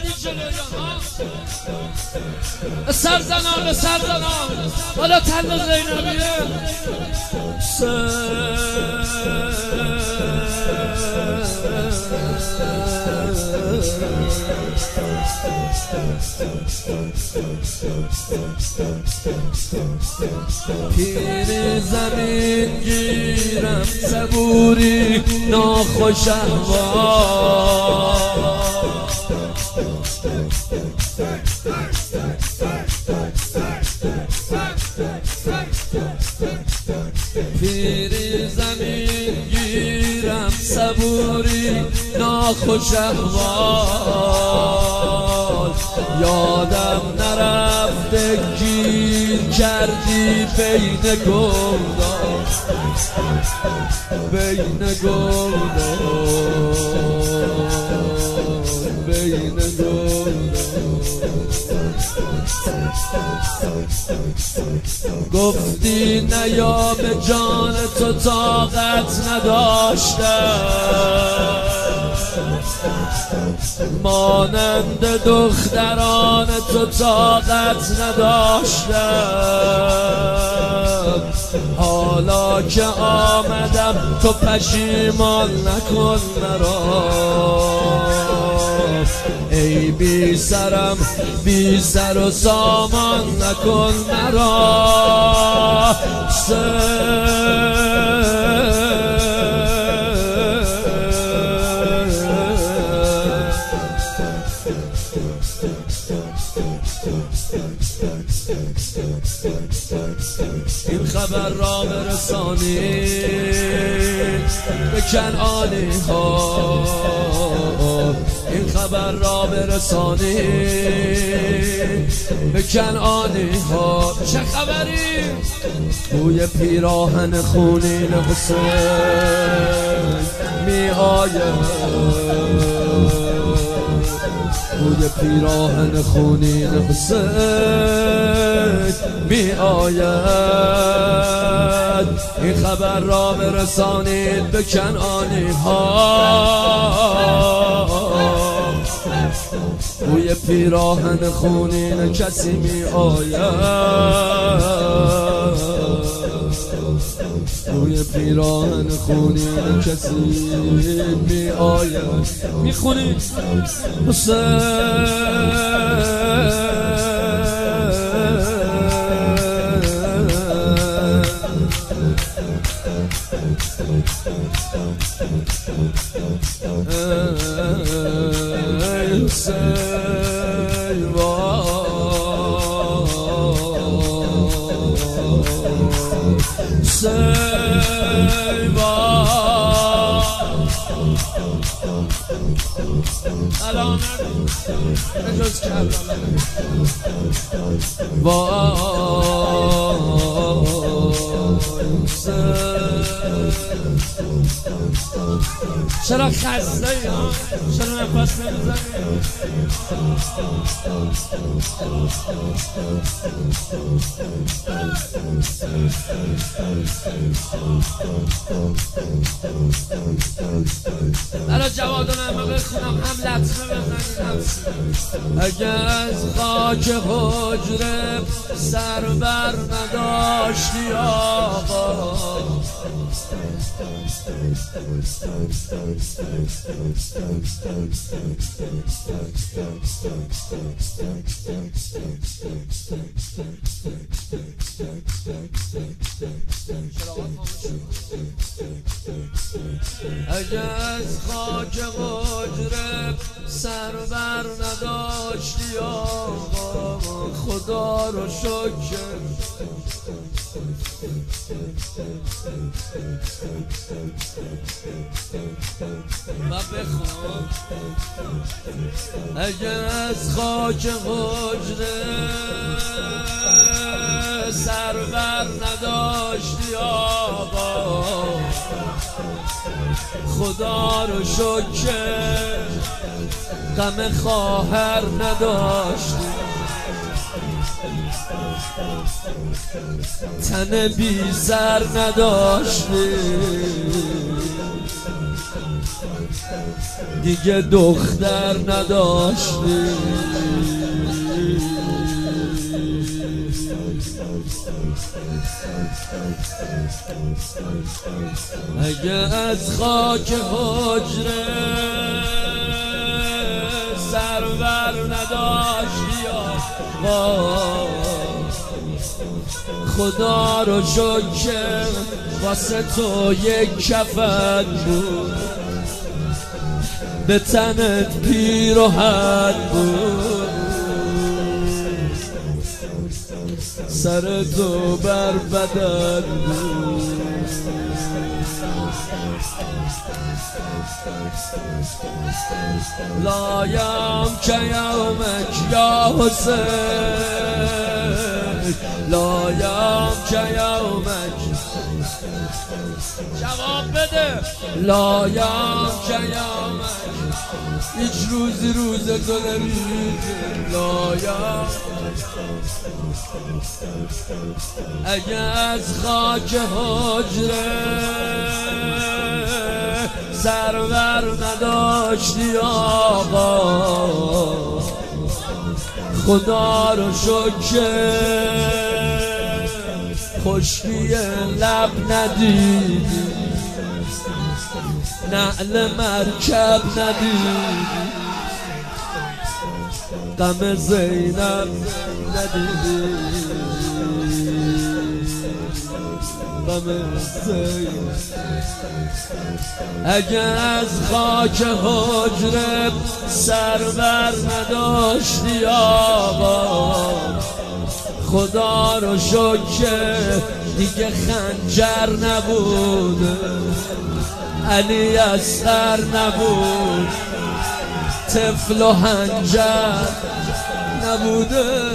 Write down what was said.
بدید جلویان ها سرزنان سرزنان بالا تل زینبیه پیر زمین گیرم صبوری ناخوش احوال پیر زمین گیرم صبوری ناخوش احوال یادم نرفته گیر کردی بین گلدان بین گلدان بین گلدان گفتی نیا به جان تو طاقت نداشتم مانند دختران تو طاقت نداشتم حالا که آمدم تو پشیمان نکن مرا ای بی سرم بی سر و سامان نکن مرا این خبر را برسانی به کنعانی ها این خبر را برسانی به کنعانی ها چه خبری؟ بوی پیراهن خونین حسین می آید بوی پیراهن خونین حسین می آید این خبر را برسانید به کنعانی ها بوی پیراهن خونین کسی می آید بوی پیراهن خونین کسی می آید می خونی حسین الان بجز کربلا چرا خسته ای ها؟ چرا نفس نمیزنی؟ برای جوادان همه بخونم هم لطمه بزنید اگه از خاک حجره سر بر نداشتی آقا اگه از خاک حجره سر بر نداشتی آقا خدا رو شکر و بخون اگه از خاک حجره سر بر نداشتی آقا خدا رو شکر غم خواهر نداشتی تن بی سر نداشتی، دیگه دختر نداشتی. اگه از خاک حجره سرور نداشتی آقا، خدا رو شکر واسه تو یک کفن بود، به تنت پیراهن بود، سر تو بر بدن بود. لایم که یومک یا حسین، لایم که یومک، جواب بده. لایم که یومک، هیچ روزی روز تو نمیشه. لایم اگه از خاک حجره سرور نداشتی آقا، خدا رو شکر خشکی لب ندیدی، نعل مرکب ندیدی، غم زینب ندیدی، غم زینب. اگه از خاک حجره سرور نداشتی آقا، خدا رو شکر دیگه خنجر نبود، علی اصغر نبود، طفل و حنجر نبوده.